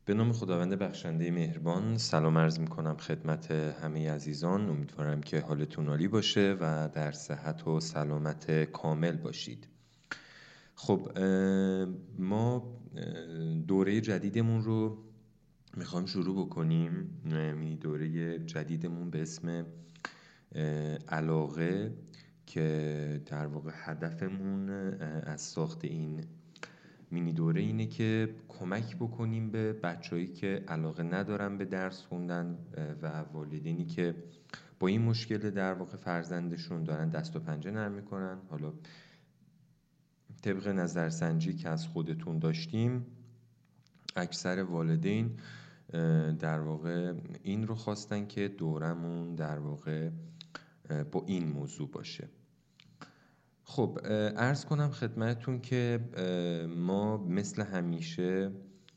به نام خداوند بخشنده مهربان سلام عرض میکنم خدمت همه عزیزان. امیدوارم که حالتون عالی باشه و در صحت و سلامت کامل باشید. خب ما دوره جدیدمون رو میخوایم شروع بکنیم. دوره جدیدمون به اسم علاقه که در واقع هدفمون از ساخت این مینی دوره اینه که کمک بکنیم به بچه‌هایی که علاقه ندارن به درس خوندن و والدینی که با این مشکل در واقع فرزندشون دارن دست و پنجه نرم میکنن. حالا طبق نظرسنجی که از خودتون داشتیم اکثر والدین در واقع این رو خواستن که دورمون در واقع با این موضوع باشه. خب عرض کنم خدمتتون که ما مثل همیشه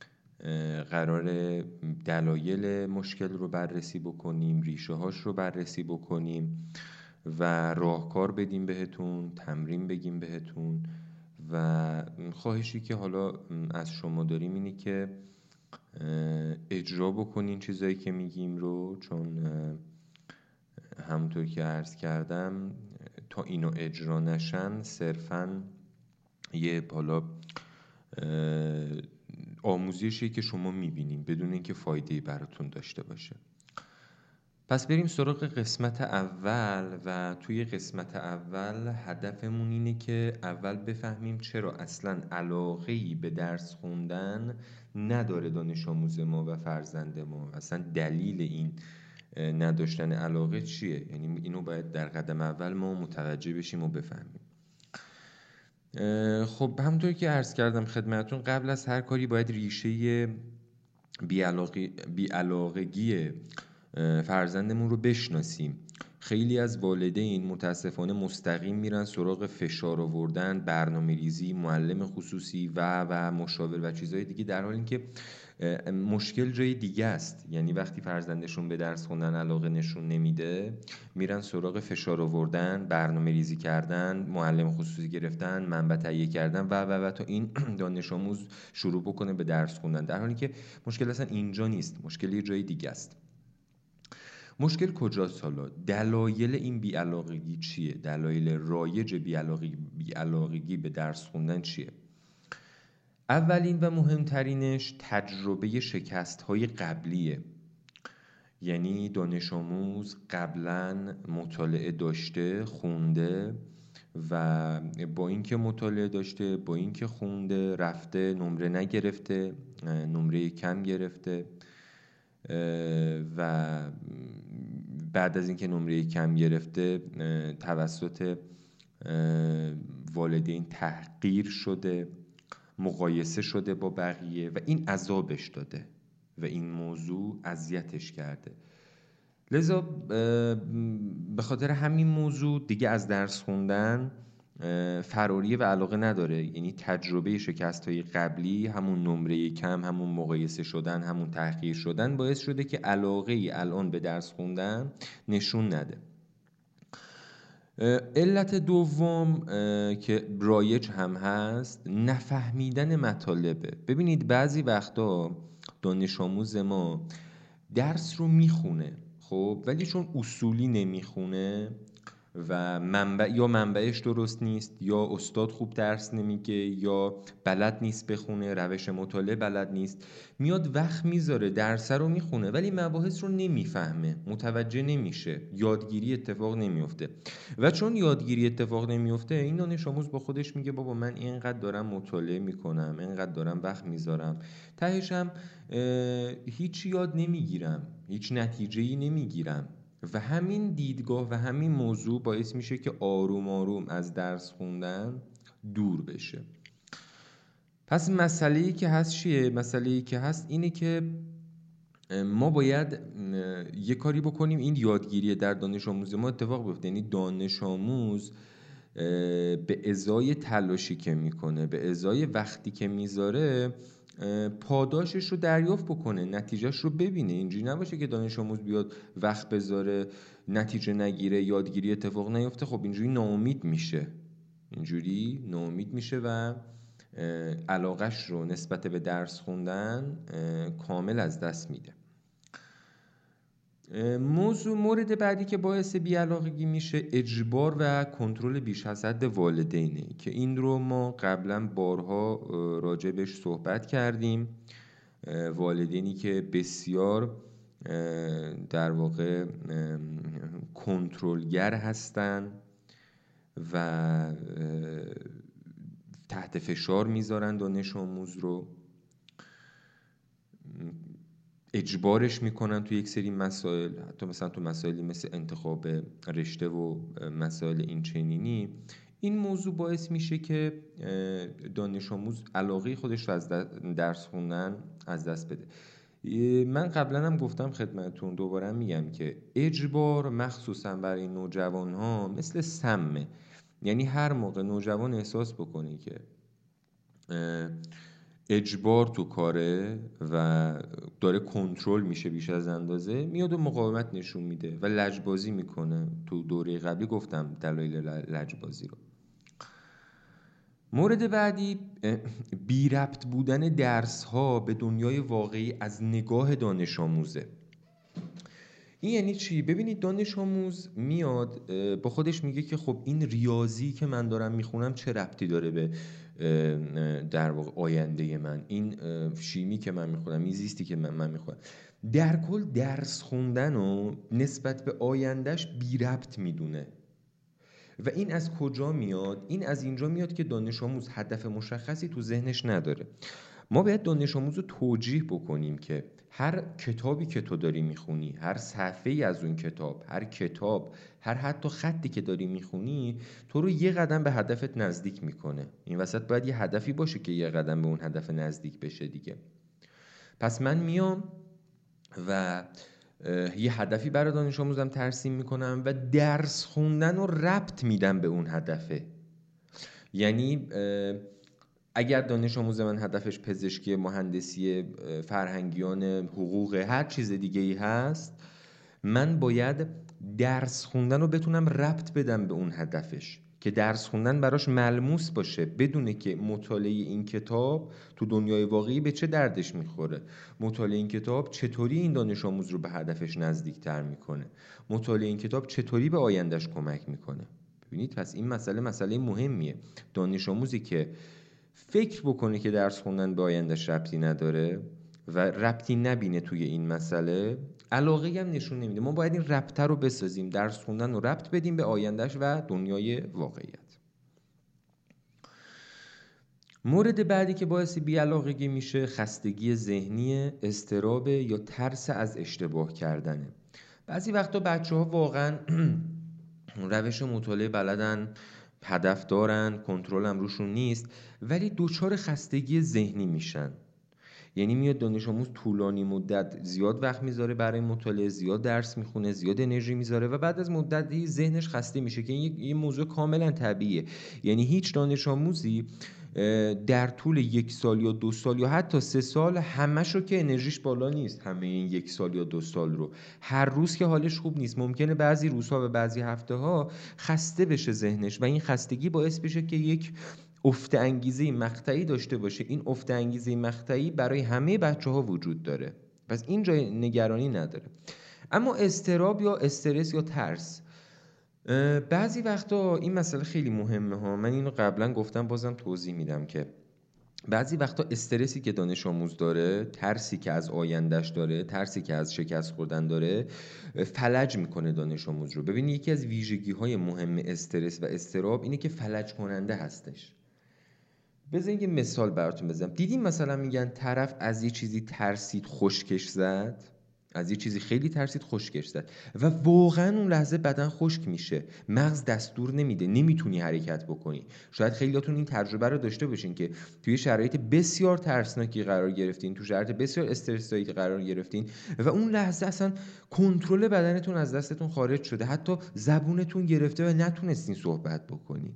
قرار دلایل مشکل رو بررسی بکنیم، ریشه هاش رو بررسی بکنیم و راهکار بدیم بهتون، تمرین بگیم بهتون و خواهشی که حالا از شما داریم اینه که اجرا بکنین چیزایی که میگیم رو، چون همونطور که عرض کردم تا اینو اجرا نشن صرفاً یه بالا آموزشی که شما میبینیم بدون اینکه فایده‌ای براتون داشته باشه. پس بریم سراغ قسمت اول و توی قسمت اول هدفمون اینه که اول بفهمیم چرا اصلاً علاقه‌ای به درس خوندن نداره دانش آموز ما و فرزند ما. اصلاً دلیل این نداشتن علاقه چیه؟ یعنی اینو باید در قدم اول ما متوجه بشیم و بفهمیم. خب همونطور که عرض کردم خدمتون، قبل از هر کاری باید ریشه بیعلاقگی فرزندمون رو بشناسیم. خیلی از والدین متاسفانه مستقیم میرن سراغ فشار آوردن، برنامه‌ریزی، معلم خصوصی و مشاور و چیزهای دیگه، در حالی که مشکل جای دیگه است. یعنی وقتی فرزندشون به درس خوندن علاقه نشون نمیده، میرن سراغ فشار آوردن، برنامه‌ریزی کردن، معلم خصوصی گرفتن، منبع تهیه کردن و تا این دانش آموز شروع بکنه به درس خوندن، در حالی که مشکل اصلا اینجا نیست، مشکل یه جای دیگه است. مشکل کجاست حالا؟ دلایل این بی‌علاقگی چیه؟ دلایل رایج بی‌علاقگی به درس خوندن چیه؟ اولین و مهمترینش تجربه شکست‌های قبلیه. یعنی دانش آموز قبلا مطالعه داشته، خونده و با اینکه مطالعه داشته، با اینکه خونده، رفته نمره نگرفته، نمره کم گرفته و بعد از اینکه نمره کم گرفته توسط والدین تحقیر شده، مقایسه شده با بقیه و این عذابش داده و این موضوع اذیتش کرده. لذا به خاطر همین موضوع دیگه از درس خوندن فراریه و علاقه نداره. یعنی تجربه شکست‌های قبلی، همون نمره کم، همون مقایسه شدن، همون تحقیر شدن، باعث شده که علاقه ای الان به درس خوندن نشون نده. علت دوم که رایج هم هست، نفهمیدن مطالبه. ببینید بعضی وقتا دانش آموز ما درس رو میخونه، خب ولی چون اصولی نمیخونه و منبعش درست نیست، یا استاد خوب درس نمیگه، یا بلد نیست بخونه، روش مطالعه بلد نیست، میاد وقت میذاره درس رو میخونه ولی مباحث رو نمیفهمه، متوجه نمیشه، یادگیری اتفاق نمیفته. و چون یادگیری اتفاق نمیفته، این دانش آموز با خودش میگه بابا من اینقدر دارم مطالعه میکنم، اینقدر دارم وقت میذارم، تهشم هیچ یاد نمیگیرم، هیچ نتیجه‌ای نمیگیرم. و همین دیدگاه و همین موضوع باعث میشه که آروم آروم از درس خوندن دور بشه. پس مسئله‌ای که هست چیه؟ مسئله‌ای که هست اینه که ما باید یه کاری بکنیم این یادگیری در دانش آموز ما اتفاق بیفته. یعنی دانش آموز به ازای تلاشی که میکنه، به ازای وقتی که میذاره، پاداشش رو دریافت بکنه، نتیجهش رو ببینه. اینجوری نباشه که دانش آموز بیاد وقت بذاره، نتیجه نگیره، یادگیری اتفاق نیفته. خب اینجوری ناامید میشه و علاقش رو نسبت به درس خوندن کامل از دست میده. مورد بعدی که باعث بی‌علاقگی میشه اجبار و کنترل بیش از حد والدینه که این رو ما قبلا بارها راجبش صحبت کردیم. والدینی که بسیار در واقع کنترلگر هستن و تحت فشار میذارن دانش آموز رو، اجبارش میکنن تو یک سری مسائل، حتی مثلا تو مسائلی مثل انتخاب رشته و مسائل این چنینی. این موضوع باعث میشه که دانش آموز علاقه خودش رو از درس خوندن از دست بده. من قبلا هم گفتم خدمتتون، دوباره میگم که اجبار مخصوصا برای نوجوان ها مثل سمه. یعنی هر موقع نوجوان احساس بکنه که اجبار تو کاره و داره کنترل میشه بیش از اندازه، میاد و مقاومت نشون میده و لجبازی میکنه. تو دوره قبلی گفتم دلایل لجبازی رو. مورد بعدی بی ربط بودن درس ها به دنیای واقعی از نگاه دانش آموزه. این یعنی چی؟ ببینید دانش آموز میاد با خودش میگه که خب این ریاضی که من دارم میخونم چه ربطی داره به در واقع آینده من، این شیمی که من میخونم، این زیستی که من میخونم. در کل درس خوندن و نسبت به آیندهش بی ربط میدونه. و این از کجا میاد؟ این از اینجا میاد که دانش آموز هدف مشخصی تو ذهنش نداره. ما باید دانش آموز رو توجیه بکنیم که هر کتابی که تو داری میخونی، هر صفحه‌ای از اون کتاب، هر کتاب، هر حتی خطی که داری میخونی، تو رو یه قدم به هدفت نزدیک میکنه. این وسط باید یه هدفی باشه که یه قدم به اون هدف نزدیک بشه دیگه. پس من میام و یه هدفی برای دانش آموزم ترسیم میکنم و درس خوندن رو ربط میدم به اون هدفه. یعنی اگر دانش آموز من هدفش پزشکی، مهندسی، فرهنگیان، حقوق، هر چیز دیگه ای هست، من باید درس خوندن رو بتونم ربط بدم به اون هدفش که درس خوندن براش ملموس باشه، بدونه که مطالعه این کتاب تو دنیای واقعی به چه دردش میخوره، مطالعه این کتاب چطوری این دانش آموز رو به هدفش نزدیکتر میکنه، مطالعه این کتاب چطوری به آیندهش کمک میکنه. ببینید پس این مسئله مهمیه. دانش آموزی که فکر بکنه که درس خوندن به آیندهش ربطی نداره و ربطی نبینه توی این مسئله، علاقه هم نشون نمیده. ما باید این ربطه رو بسازیم، درس خوندن رو ربط بدیم به آیندهش و دنیای واقعیت. مورد بعدی که باعث بی‌علاقگی میشه خستگی ذهنی، اضطراب یا ترس از اشتباه کردنه. بعضی وقتا بچه‌ها واقعا روش مطالعه بلدن، هدف دارن، کنترل هم روشون نیست، ولی دچار خستگی ذهنی میشن. یعنی میاد دانش آموز طولانی مدت زیاد وقت میذاره برای مطالعه، زیاد درس میخونه، زیاد انرژی میذاره و بعد از مدتی ذهنش خسته میشه که این یه موضوع کاملا طبیعیه. یعنی هیچ دانش آموزی در طول 1 سال یا 2 سال یا حتی 3 سال همش رو که انرژیش بالا نیست، همه این 1 سال یا 2 سال رو هر روز که حالش خوب نیست، ممکنه بعضی روزها و بعضی هفته ها خسته بشه ذهنش و این خستگی باعث بشه که یک افت انگیزه مقطعی داشته باشه. این افت انگیزه مقطعی برای همه بچه‌ها وجود داره، پس این جای نگرانی نداره. اما اضطراب یا استرس یا ترس، بعضی وقتا این مسئله خیلی مهمه ها. من اینو قبلا گفتم، بازم توضیح میدم که بعضی وقتا استرسی که دانش آموز داره، ترسی که از آیندهش داره، ترسی که از شکست خوردن داره، فلج میکنه دانش آموز رو. ببین یکی از ویژگی‌های مهم استرس و اضطراب اینه که فلج کننده هستش. بذارید یه مثال براتون بزنم. دیدین مثلا میگن طرف از یه چیزی ترسید خشکش زد، از یه چیزی خیلی ترسید خشکش زد و واقعا اون لحظه بدن خشک میشه، مغز دستور نمیده، نمیتونی حرکت بکنی. شاید خیلیاتون این تجربه رو داشته باشین که توی شرایط بسیار ترسناکی قرار گرفتین، تو شرایط بسیار استرسایی قرار گرفتین و اون لحظه اصلا کنترل بدنتون از دستتون خارج شده، حتی زبونتون گرفته و نتونستین صحبت بکنین.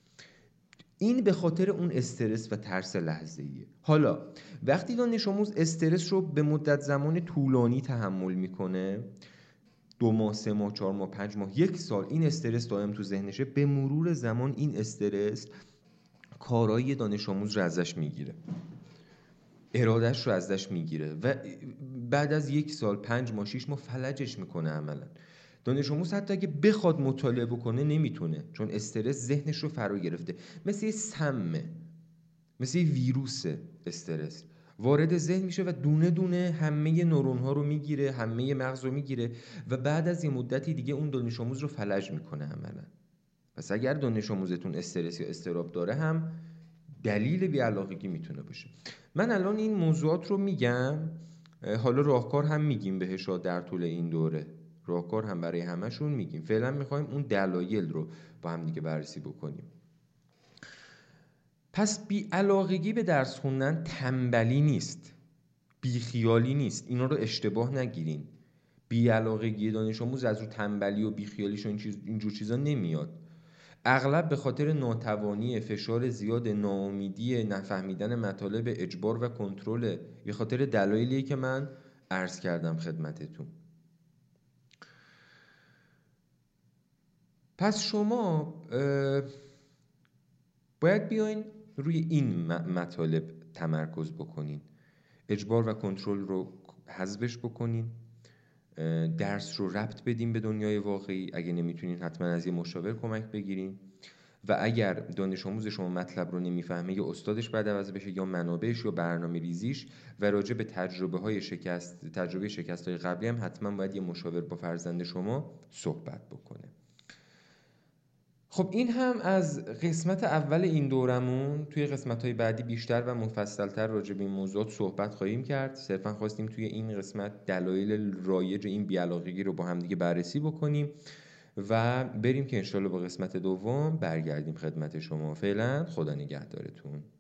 این به خاطر اون استرس و ترس لحظه‌ایه. حالا وقتی دانش آموز استرس رو به مدت زمان طولانی تحمل میکنه، 2 ماه، 3 ماه، 4 ماه، 5 ماه، 1 سال، این استرس دائم تو ذهنشه، به مرور زمان این استرس کارایی دانش آموز رو ازش میگیره، ارادش رو ازش میگیره و بعد از 1 سال 5 ماه 6 ماه فلجش میکنه عملا. دانش آموز حتی اگه بخواد مطالعه بکنه نمیتونه، چون استرس ذهنش رو فرا گرفته. مثل یه سمه، مثل یه ویروس. استرس وارد ذهن میشه و دونه دونه همه نورون ها رو میگیره، همه مغز رو میگیره و بعد از یه مدتی دیگه اون دانش آموز رو فلج میکنه عملا. پس اگر دانش آموزتون استرس یا اضطراب داره هم دلیل بی‌علاقگی میتونه باشه. من الان این موضوعات رو میگم، حالا راهکار هم میگیم بهش در طول این دوره، راهکار هم برای همشون میگیم. فعلا میخوایم اون دلایل رو با هم دیگه بررسی بکنیم. پس بی‌علاقگی به درس خوندن تنبلی نیست، بیخیالی نیست، اینا رو اشتباه نگیرین. بی‌علاقگی دانش آموز از رو تنبلی و بیخیالیش و اینجور چیزا نمیاد. اغلب به خاطر ناتوانی، فشار زیاد، ناامیدی، نفهمیدن مطالب، اجبار و کنترل، به خاطر دلایلی که من عرض کردم خدمتتون. پس شما باید بیاین روی این مطالب تمرکز بکنین، اجبار و کنترل رو حذفش بکنین، درس رو ربط بدین به دنیای واقعی. اگه نمیتونین حتما از یه مشاور کمک بگیرین و اگر دانش آموز شما مطلب رو نمیفهمه یا استادش بعد عوض بشه یا منابعش یا برنامه ریزیش و راجع به تجربه شکست‌های قبلی هم حتما باید یه مشاور با فرزند شما صحبت بکنه. خب این هم از قسمت اول این دورمون. توی قسمت‌های بعدی بیشتر و مفصل‌تر راجع به این موضوعات صحبت خواهیم کرد. صرفا خواستیم توی این قسمت دلایل رایج این بی‌علاقگی رو با هم دیگه بررسی بکنیم و بریم که انشالله با قسمت دوم برگردیم خدمت شما. فعلا خدا نگهدارتون.